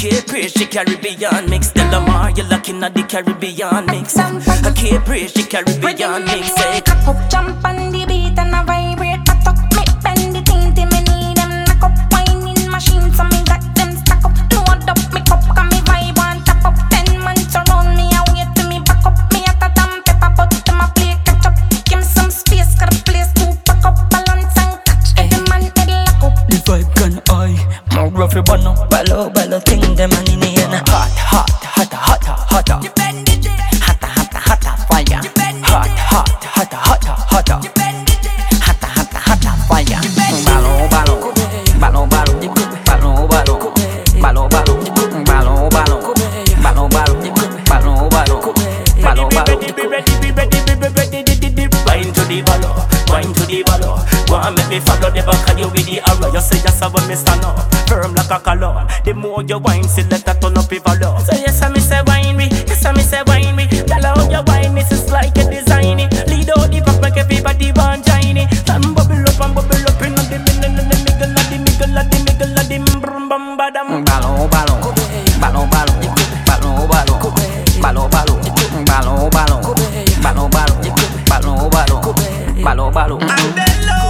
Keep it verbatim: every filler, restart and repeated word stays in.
can't praise the Caribbean mix. Tell them all you're looking at the Caribbean mix. I can't praise the Caribbean mix. Say cock up, jump on the beat and I vibrate. Pat up, me bend the thing till me need them. Knock up, whining machine so me got them stack up. Load up me cup, can me vibe on top up. Ten man surround me, I wait till me back up. Me at a damn pepper pot, them a play catch up. Give me some space, got a place to pack up. Balance and catch, every man head lock up. the vibe can I, more rough you no. Ballo, ballo, thing them and in the end. Hot, hot, hotter, hotter, hotter. Hotter, hotter, hotter, fire. Hot, hot, hotter, hotter, hotter. Hotter, hotter, hotter, fire. Ballo, ballo, ballo, ballo, ballo, ballo, ballo, ballo, ballo, ballo, ballo, ballo, ballo, ballo, ballo, ballo. Be ready, be ready, be ready, be ready. Wine to the ballo, wine to the ballo. Go and make me follow the back of you with the arrow. You say yes, I want me stand up, firm like a column. The more you wine, select that turn up your volume. So yes, I me say wine me, yes I me say wine me. Tell how you wine me, it's like a design it. Lead out the back, make everybody want join it. And bubble up and bubble up in the middle, in the middle, of the middle, of the middle, of the brum bum badam. Ballo, ballo, ballo, ballo, ballo, ballo, ballo, ballo, ballo, ballo, ballo, ballo, ballo, ballo, ballo, ballo, ballo.